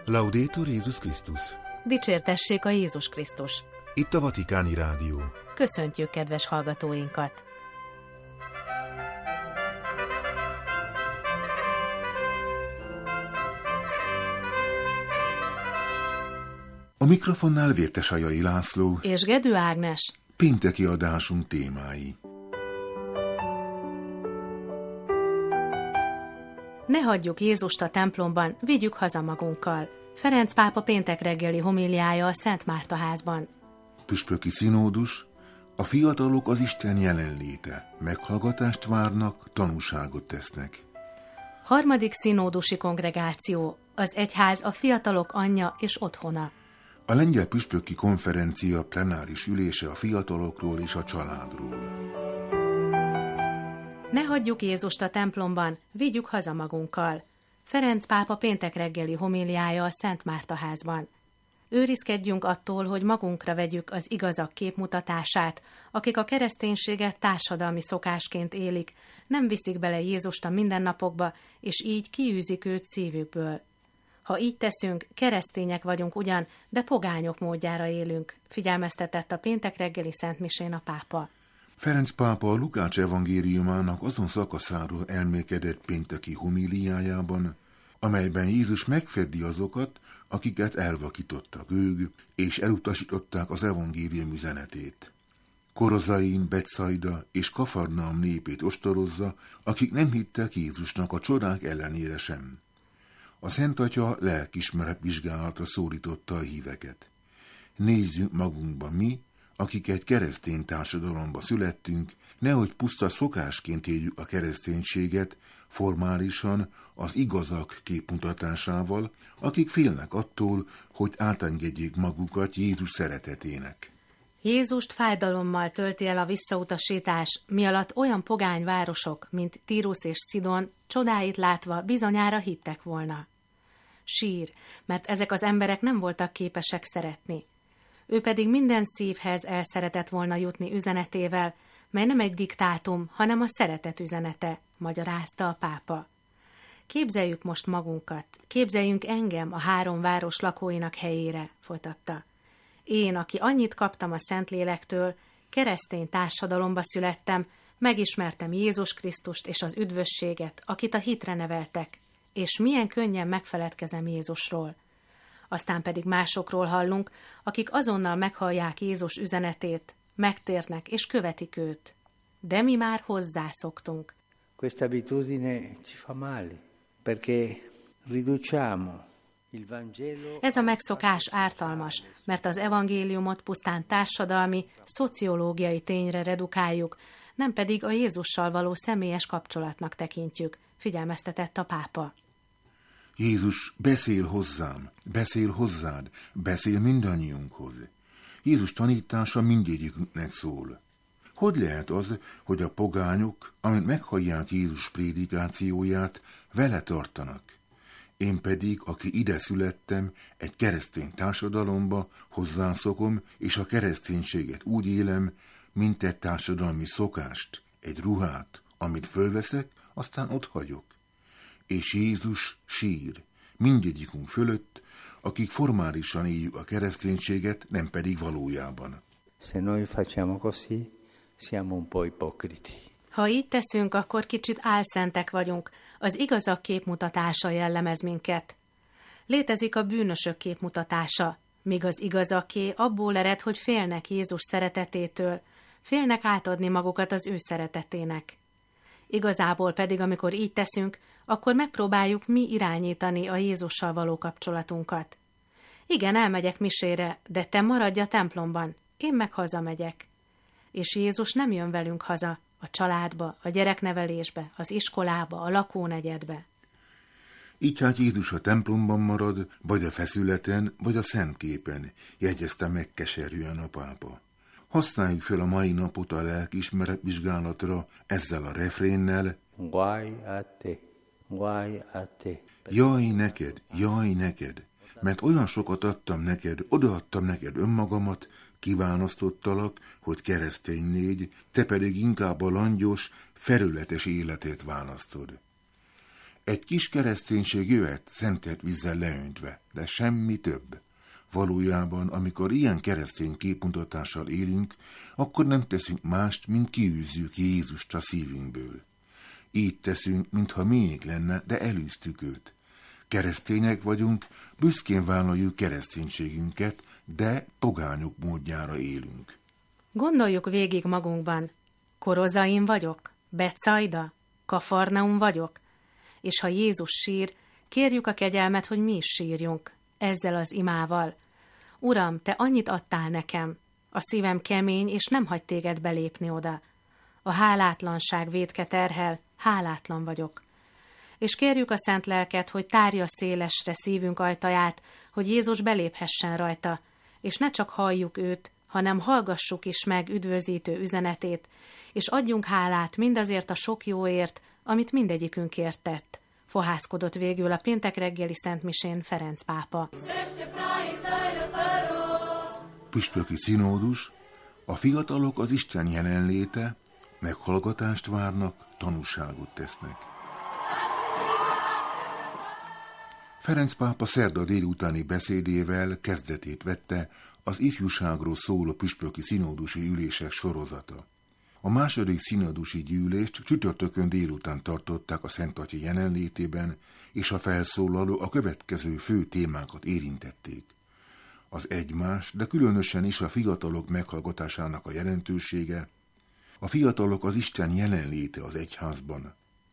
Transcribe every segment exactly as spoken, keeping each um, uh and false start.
Laudetur Jézus Krisztus! Dicsértessék a Jézus Krisztus! Itt a Vatikáni Rádió. Köszöntjük kedves hallgatóinkat! A mikrofonnál Vértesajai László és Gedő Ágnes. Pénteki adásunk témái. Ne hagyjuk Jézust a templomban, vigyük haza magunkkal. Ferenc pápa péntek reggeli homíliája a Szent Márta házban. Püspöki színódus, a fiatalok az Isten jelenléte, meghallgatást várnak, tanúságot tesznek. Harmadik színódusi kongregáció, az egyház a fiatalok anyja és otthona. A lengyel püspöki konferencia plenáris ülése a fiatalokról és a családról. Ne hagyjuk Jézust a templomban, vigyük haza magunkkal. Ferenc pápa péntek reggeli homíliája a Szent Márta házban. Őrizkedjünk attól, hogy magunkra vegyük az igazak képmutatását, akik a kereszténységet társadalmi szokásként élik, nem viszik bele Jézust a mindennapokba, és így kiűzik őt szívükből. Ha így teszünk, keresztények vagyunk ugyan, de pogányok módjára élünk, figyelmeztetett a péntek reggeli szentmisén a pápa. Ferenc pápa a Lukács evangéliumának azon szakaszáról elmélkedett pénteki homíliájában, amelyben Jézus megfedi azokat, akiket elvakítottak ők, és elutasították az evangélium üzenetét. Korozain, Betsaida és Kafarnaum népét ostorozza, akik nem hittek Jézusnak a csodák ellenére sem. A Szent Atya lelkiismeret vizsgálatra szólította a híveket. Nézzünk magunkba mi, akik egy keresztény társadalomba születtünk, nehogy puszta szokásként éljük a kereszténységet, formálisan az igazak képmutatásával, akik félnek attól, hogy átengedjék magukat Jézus szeretetének. Jézust fájdalommal tölti el a visszautasítás, mi alatt olyan pogány városok, mint Tírus és Szidon, csodáit látva bizonyára hittek volna. Sír, mert ezek az emberek nem voltak képesek szeretni. Ő pedig minden szívhez el szeretett volna jutni üzenetével, mely nem egy diktátum, hanem a szeretet üzenete, magyarázta a pápa. Képzeljük most magunkat, képzeljünk engem a három város lakóinak helyére, folytatta. Én, aki annyit kaptam a Szentlélektől, keresztény társadalomba születtem, megismertem Jézus Krisztust és az üdvösséget, akit a hitre neveltek, és milyen könnyen megfeledkezem Jézusról. Aztán pedig másokról hallunk, akik azonnal meghallják Jézus üzenetét, megtérnek és követik őt. De mi már hozzászoktunk. Questa abitudine ci fa male, perché riduciamo il Vangelo. Ez a megszokás ártalmas, mert az evangéliumot pusztán társadalmi, szociológiai tényre redukáljuk, nem pedig a Jézussal való személyes kapcsolatnak tekintjük, figyelmeztetett a pápa. Jézus beszél hozzám, beszél hozzád, beszél mindannyiunkhoz. Jézus tanítása mindegyikünknek szól. Hogy lehet az, hogy a pogányok, amint meghallják Jézus prédikációját, vele tartanak? Én pedig, aki ide születtem, egy keresztény társadalomba, hozzászokom, és a kereszténységet úgy élem, mint egy társadalmi szokást, egy ruhát, amit fölveszek, aztán ott hagyok. És Jézus sír mindegyikünk fölött, akik formálisan éljük a kereszténységet, nem pedig valójában. Se noi facciamo così, siamo un po' ipocriti. Ha így teszünk, akkor kicsit álszentek vagyunk, az igazak képmutatása jellemez minket. Létezik a bűnösök képmutatása, míg az igazaké abból ered, hogy félnek Jézus szeretetétől, félnek átadni magukat az ő szeretetének. Igazából pedig, amikor így teszünk, akkor megpróbáljuk mi irányítani a Jézussal való kapcsolatunkat. Igen, elmegyek misére, de te maradj a templomban, én meg hazamegyek. És Jézus nem jön velünk haza, a családba, a gyereknevelésbe, az iskolába, a lakónegyedbe. Így hát Jézus a templomban marad, vagy a feszületen, vagy a szentképen, jegyezte meg keserűen a pápa. Használjuk fel a mai napot a lelkiismeret vizsgálatra ezzel a refrénnel: Guai a te, guai a te. Jaj neked, jaj neked, mert olyan sokat adtam neked, odaadtam neked önmagamat, kiválasztottalak, hogy keresztény légy, te pedig inkább a langyos, felületes életet választod. Egy kis kereszténység jöhet szentelt vízzel leöntve, de semmi több. Valójában, amikor ilyen keresztény képmutatással élünk, akkor nem teszünk mást, mint kiűzzük Jézust a szívünkből. Így teszünk, mintha miénk lenne, de elűztük őt. Keresztények vagyunk, büszkén vállaljuk kereszténységünket, de pogányok módjára élünk. Gondoljuk végig magunkban. Korozaim vagyok? Betsaida? Kafarnaum vagyok? És ha Jézus sír, kérjük a kegyelmet, hogy mi is sírjunk. Ezzel az imával. Uram, te annyit adtál nekem. A szívem kemény, és nem hagy téged belépni oda. A hálátlanság vétke terhel, hálátlan vagyok. És kérjük a szent lelket, hogy tárja szélesre szívünk ajtaját, hogy Jézus beléphessen rajta, és ne csak halljuk őt, hanem hallgassuk is meg üdvözítő üzenetét, és adjunk hálát mindazért a sok jóért, amit mindegyikünkért tett. Fohászkodott végül a péntek reggeli szentmisén Ferenc pápa. Püspöki színódus, a fiatalok az Isten jelenléte, meghallgatást várnak, tanúságot tesznek. Ferenc pápa szerda délutáni beszédével kezdetét vette az ifjúságról szóló püspöki színódusi ülések sorozata. A második színodusi gyűlést csütörtökön délután tartották a Szent Atya jelenlétében, és a felszólaló a következő fő témákat érintették. Az egymás, de különösen is a fiatalok meghallgatásának a jelentősége, a fiatalok az Isten jelenléte az egyházban,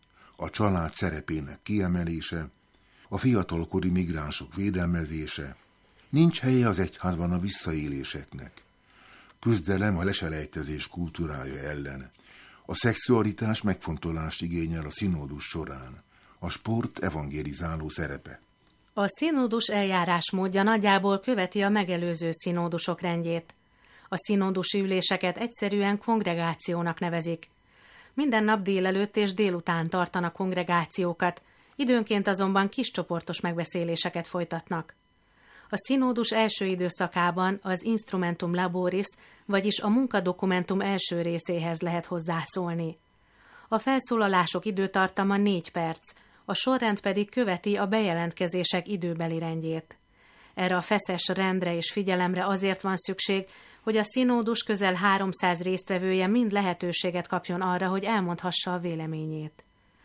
a család szerepének kiemelése, a fiatalkori migránsok védelmezése, nincs helye az egyházban a visszaéléseknek, küzdelem a leselejtezés kultúrája ellen, a szexualitás megfontolást igényel a színódus során, a sport evangélizáló szerepe. A színódus eljárásmódja nagyjából követi a megelőző színódusok rendjét. A színódusi üléseket egyszerűen kongregációnak nevezik. Minden nap délelőtt és délután tartanak kongregációkat, időnként azonban kiscsoportos megbeszéléseket folytatnak. A színódus első időszakában az instrumentum laboris, vagyis a munkadokumentum első részéhez lehet hozzászólni. A felszólalások időtartama négy perc, a sorrend pedig követi a bejelentkezések időbeli rendjét. Erre a feszes rendre és figyelemre azért van szükség, hogy a színódus közel háromszáz résztvevője mind lehetőséget kapjon arra, hogy elmondhassa a véleményét.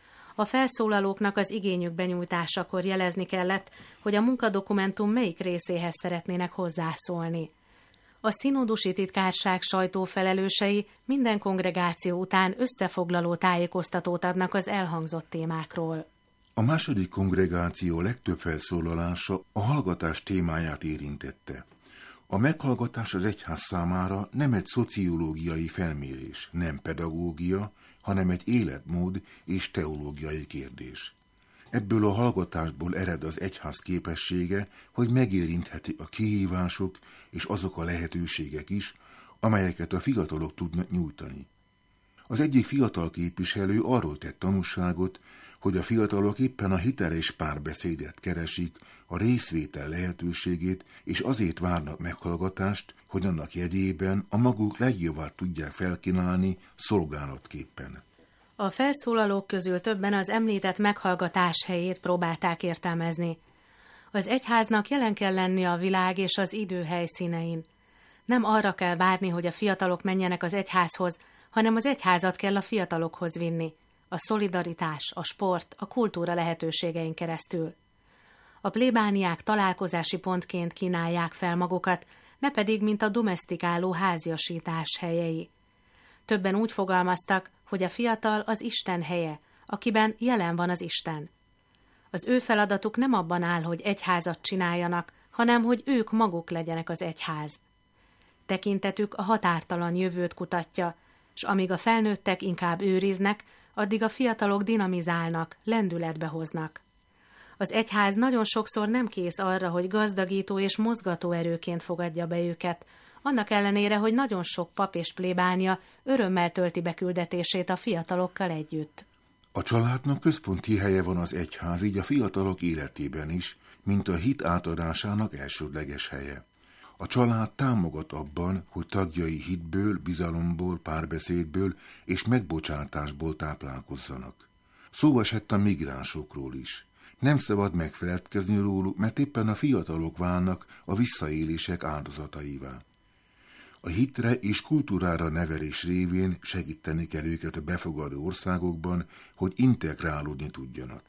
A felszólalóknak az igényük benyújtásakor jelezni kellett, hogy a munkadokumentum melyik részéhez szeretnének hozzászólni. A színódusi titkárság sajtófelelősei minden kongregáció után összefoglaló tájékoztatót adnak az elhangzott témákról. A második kongregáció legtöbb felszólalása a hallgatás témáját érintette. A meghallgatás az egyház számára nem egy szociológiai felmérés, nem pedagógia, hanem egy életmód és teológiai kérdés. Ebből a hallgatásból ered az egyház képessége, hogy megérintheti a kihívások és azok a lehetőségek is, amelyeket a fiatalok tudnak nyújtani. Az egyik fiatal képviselő arról tett tanúságot, hogy a fiatalok éppen a hiteles párbeszédet keresik, a részvétel lehetőségét, és azért várnak meghallgatást, hogy annak jegyében a maguk legjobbát tudják felkínálni szolgálatképpen. A felszólalók közül többen az említett meghallgatás helyét próbálták értelmezni. Az egyháznak jelen kell lennie a világ és az idő helyszínein. Nem arra kell várni, hogy a fiatalok menjenek az egyházhoz, hanem az egyházat kell a fiatalokhoz vinni. A szolidaritás, a sport, a kultúra lehetőségein keresztül. A plébániák találkozási pontként kínálják fel magukat, ne pedig, mint a domesztikáló háziasítás helyei. Többen úgy fogalmaztak, hogy a fiatal az Isten helye, akiben jelen van az Isten. Az ő feladatuk nem abban áll, hogy egyházat csináljanak, hanem hogy ők maguk legyenek az egyház. Tekintetük a határtalan jövőt kutatja, s amíg a felnőttek inkább őriznek, addig a fiatalok dinamizálnak, lendületbe hoznak. Az egyház nagyon sokszor nem kész arra, hogy gazdagító és mozgató erőként fogadja be őket, annak ellenére, hogy nagyon sok pap és plébánia örömmel tölti be küldetését a fiatalokkal együtt. A családnak központi helye van az egyház, így a fiatalok életében is, mint a hit átadásának elsődleges helye. A család támogat abban, hogy tagjai hitből, bizalomból, párbeszédből és megbocsátásból táplálkozzanak. Szó esett a migránsokról is. Nem szabad megfeledkezni róluk, mert éppen a fiatalok válnak a visszaélések áldozataivá. A hitre és kultúrára nevelés révén segíteni kell őket a befogadó országokban, hogy integrálódni tudjanak.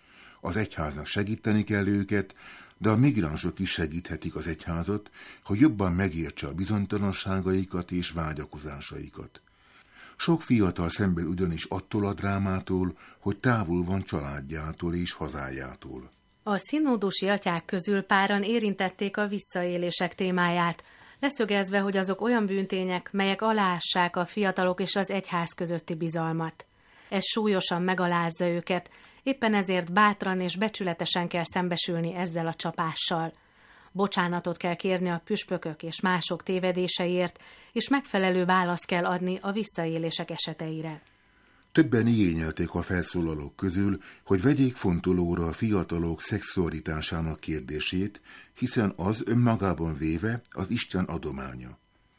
Az egyháznak segíteni kell őket, de a migránsok is segíthetik az egyházat, hogy jobban megértse a bizonytalanságaikat és vágyakozásaikat. Sok fiatal szenved ugyanis attól a drámától, hogy távol van családjától és hazájától. A szinódusi atyák közül páran érintették a visszaélések témáját, leszögezve, hogy azok olyan bűntények, melyek aláássák a fiatalok és az egyház közötti bizalmat. Ez súlyosan megalázza őket, éppen ezért bátran és becsületesen kell szembesülni ezzel a csapással. Bocsánatot kell kérni a püspökök és mások tévedéseiért, és megfelelő választ kell adni a visszaélések eseteire. Többen igényelték a felszólalók közül, hogy vegyék fontolóra a fiatalok szexualitásának kérdését, hiszen az önmagában véve az Isten adománya.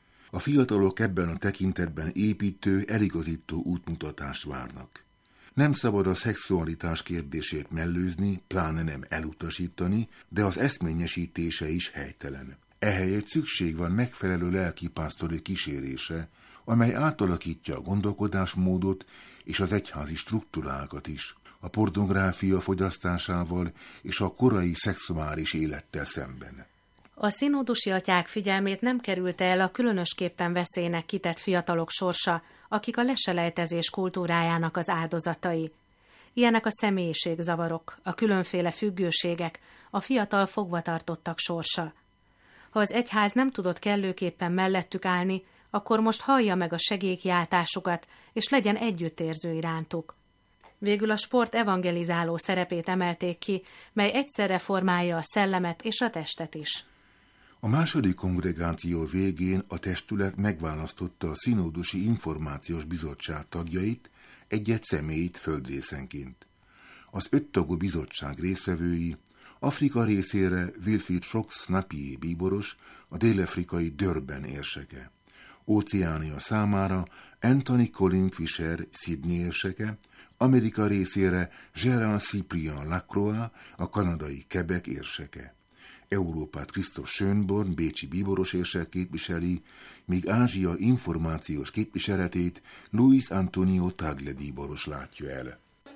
A fiatalok ebben a tekintetben építő, eligazító útmutatást várnak. Nem szabad a szexualitás kérdését mellőzni, pláne nem elutasítani, de az eszményesítése is helytelen. Ehelyett szükség van megfelelő lelkipásztori kísérése, amely átalakítja a gondolkodásmódot és az egyházi struktúrákat is, a pornográfia fogyasztásával és a korai szexuális élettel szemben. A szinódusi atyák figyelmét nem kerülte el a különösképpen veszélynek kitett fiatalok sorsa, akik a leselejtezés kultúrájának az áldozatai. Ilyenek a személyiségzavarok, a különféle függőségek, a fiatal fogvatartottak sorsa. Ha az egyház nem tudott kellőképpen mellettük állni, akkor most hallja meg a segélykiáltásukat, és legyen együttérző irántuk. Végül a sport evangelizáló szerepét emelték ki, mely egyszerre formálja a szellemet és a testet is. A második kongregáció végén a testület megválasztotta a Szinódusi Információs Bizottság tagjait, egy-egy személyt földrészenként. Az öttagú bizottság részvevői Afrika részére Wilfried Fox Napié bíboros, a dél-afrikai Durban érseke. Óceánia számára Anthony Colin Fisher Sydney érseke, Amerika részére Gérard Cyprien Lacroix, a kanadai Quebec érseke. Európát Christoph Schönborn, bécsi bíboros érsek képviseli, míg Ázsia információs képviseletét Luis Antonio Tagle bíboros látja el.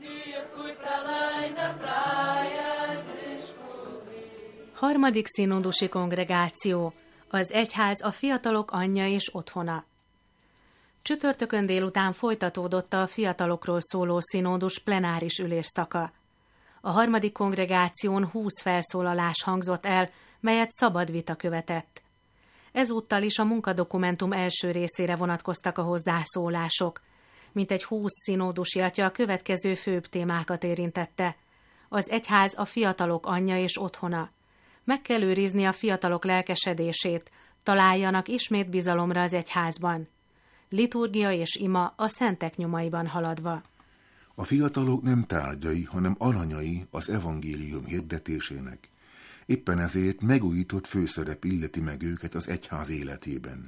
Harmadik szinódusi kongregáció, az egyház a fiatalok anyja és otthona. Csütörtökön délután folytatódott a fiatalokról szóló szinódus plenáris ülésszaka. A harmadik kongregáción húsz felszólalás hangzott el, melyet szabad vita követett. Ezúttal is a munkadokumentum első részére vonatkoztak a hozzászólások. Mintegy húsz szinódusi atya a következő főbb témákat érintette. Az egyház a fiatalok anyja és otthona. Meg kell őrizni a fiatalok lelkesedését, találjanak ismét bizalomra az egyházban. Liturgia és ima a szentek nyomaiban haladva. A fiatalok nem tárgyai, hanem aranyai az evangélium hirdetésének. Éppen ezért megújított főszerep illeti meg őket az egyház életében.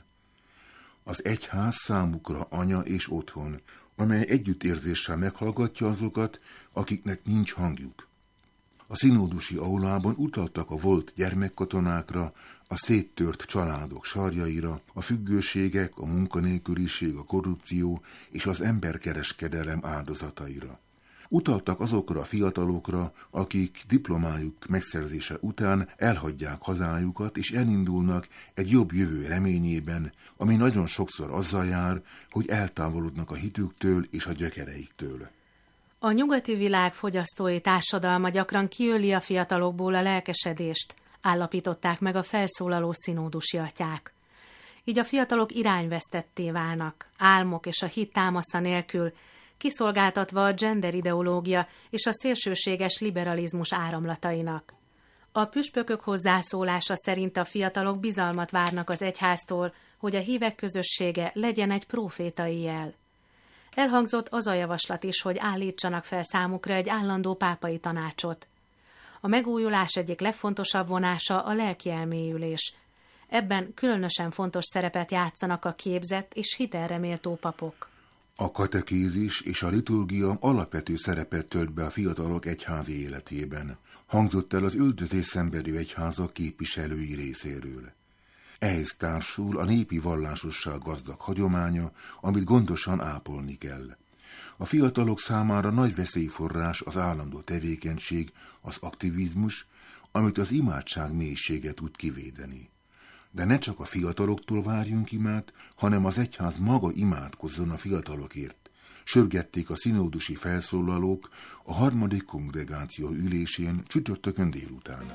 Az egyház számukra anya és otthon, amely együttérzéssel meghallgatja azokat, akiknek nincs hangjuk. A szinódusi aulában utaltak a volt gyermekkatonákra, a széttört családok sarjaira, a függőségek, a munkanélküliség, a korrupció és az emberkereskedelem áldozataira. Utaltak azokra a fiatalokra, akik diplomájuk megszerzése után elhagyják hazájukat és elindulnak egy jobb jövő reményében, ami nagyon sokszor azzal jár, hogy eltávolodnak a hitüktől és a gyökereiktől. A nyugati világ fogyasztói társadalma gyakran kiöli a fiatalokból a lelkesedést, állapították meg a felszólaló szinódusi atyák. Így a fiatalok irányvesztetté válnak, álmok és a hit támasza nélkül, kiszolgáltatva a gender ideológia és a szélsőséges liberalizmus áramlatainak. A püspökök hozzászólása szerint a fiatalok bizalmat várnak az egyháztól, hogy a hívek közössége legyen egy prófétai jel. Elhangzott az a javaslat is, hogy állítsanak fel számukra egy állandó pápai tanácsot. A megújulás egyik legfontosabb vonása a lelki elmélyülés. Ebben különösen fontos szerepet játszanak a képzett és hitelre méltó papok. A katekézis és a liturgia alapvető szerepet tölt be a fiatalok egyházi életében. Hangzott el az üldözés szenvedő egyházak képviselői részéről. Ehhez társul a népi vallásosság gazdag hagyománya, amit gondosan ápolni kell. A fiatalok számára nagy veszélyforrás az állandó tevékenység, az aktivizmus, amit az imádság mélysége tud kivédeni. De ne csak a fiataloktól várjunk imát, hanem az egyház maga imádkozzon a fiatalokért. Sürgették a szinódusi felszólalók a harmadik kongregáció ülésén csütörtökön délután.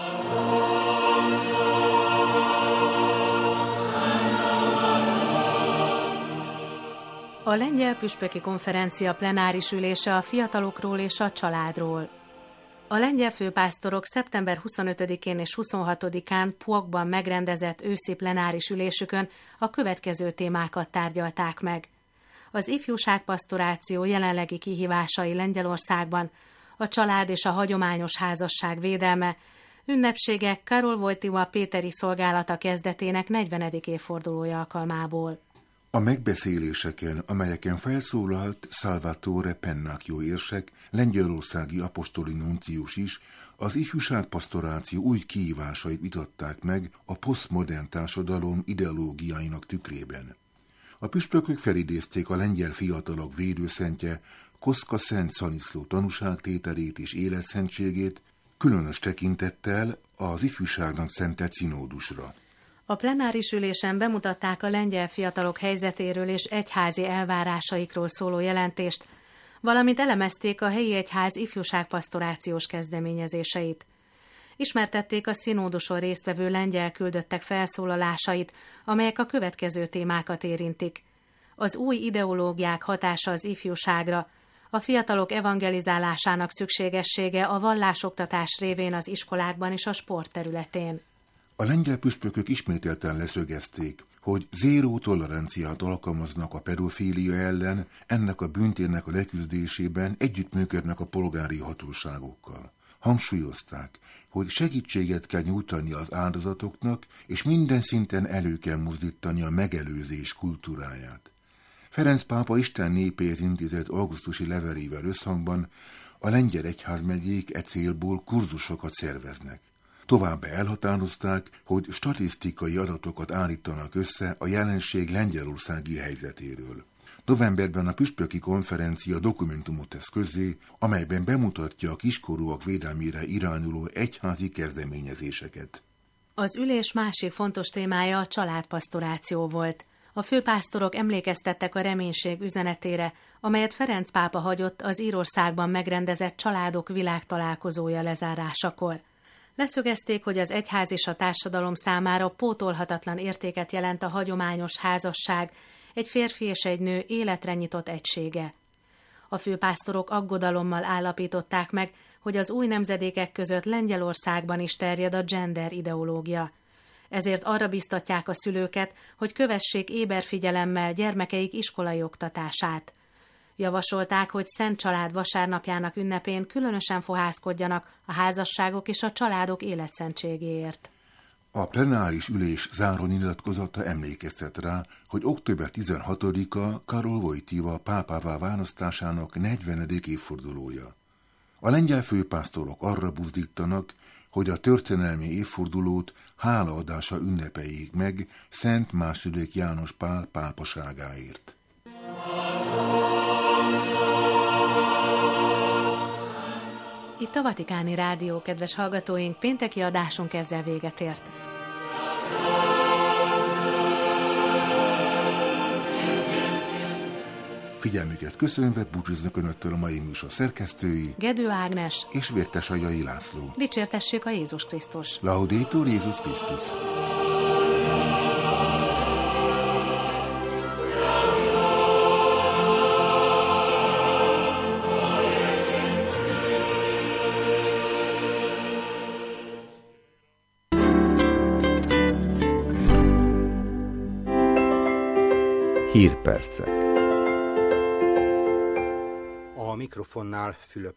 A lengyel püspöki konferencia plenáris ülése a fiatalokról és a családról. A lengyel főpásztorok szeptember huszonötödikén és huszonhatodikán Puokban megrendezett őszi plenáris ülésükön a következő témákat tárgyalták meg. Az ifjúságpasztoráció jelenlegi kihívásai Lengyelországban, a család és a hagyományos házasság védelme, ünnepségek Karol Wojtyła péteri szolgálata kezdetének negyvenedik évfordulója alkalmából. A megbeszéléseken, amelyeken felszólalt Salvatore Pennacchio érsek, lengyelországi apostoli nuncius is, az ifjúságpasztoráció új kihívásait vitatták meg a posztmodern társadalom ideológiáinak tükrében. A püspökök felidézték a lengyel fiatalok védőszentje, Koszka Szent Szaniszló tanúságtételét és életszentségét, különös tekintettel az ifjúságnak szentelt szinódusra. A plenáris ülésen bemutatták a lengyel fiatalok helyzetéről és egyházi elvárásaikról szóló jelentést, valamint elemezték a helyi egyház ifjúságpasztorációs kezdeményezéseit. Ismertették a szinóduson résztvevő lengyel küldöttek felszólalásait, amelyek a következő témákat érintik. Az új ideológiák hatása az ifjúságra, a fiatalok evangelizálásának szükségessége a vallásoktatás révén az iskolákban és a sport területén. A lengyel püspökök ismételten leszögezték, hogy zéró toleranciát alkalmaznak a pedofília ellen, ennek a bűntének a leküzdésében együttműködnek a polgári hatóságokkal. Hangsúlyozták, hogy segítséget kell nyújtani az áldozatoknak, és minden szinten elő kell mozdítani a megelőzés kultúráját. Ferenc pápa Isten népéhez intézett augusztusi levelével összhangban a lengyel egyházmegyék e célból kurzusokat szerveznek. Továbbá elhatározták, hogy statisztikai adatokat állítanak össze a jelenség lengyelországi helyzetéről. Novemberben a püspöki konferencia dokumentumot tesz közzé, amelyben bemutatja a kiskorúak védelmére irányuló egyházi kezdeményezéseket. Az ülés másik fontos témája a családpasztoráció volt. A főpásztorok emlékeztettek a reménység üzenetére, amelyet Ferenc pápa hagyott az Írországban megrendezett családok világtalálkozója lezárásakor. Leszögezték, hogy az egyház és a társadalom számára pótolhatatlan értéket jelent a hagyományos házasság, egy férfi és egy nő életre nyitott egysége. A főpásztorok aggodalommal állapították meg, hogy az új nemzedékek között Lengyelországban is terjed a gender ideológia. Ezért arra biztatják a szülőket, hogy kövessék éber figyelemmel gyermekeik iskolai oktatását. Javasolták, hogy Szent Család vasárnapjának ünnepén különösen fohászkodjanak a házasságok és a családok életszentségéért. A plenáris ülés záró nyilatkozata emlékeztet rá, hogy október tizenhatodika Karol Wojtyła pápává választásának negyvenedik évfordulója. A lengyel főpásztorok arra buzdítanak, hogy a történelmi évfordulót hálaadása ünnepeljék meg Szent második János Pál pápaságáért. Itt a Vatikáni Rádió, kedves hallgatóink, pénteki adásunk ezzel véget ért. Figyelmüket köszönve búcsúznak önöktől a mai műsor szerkesztői, Gedő Ágnes és Vértesajai László. Dicsértessék a Jézus Krisztus! Laudetur Jézus Krisztus! Hírpercek. A mikrofonnál Fülöp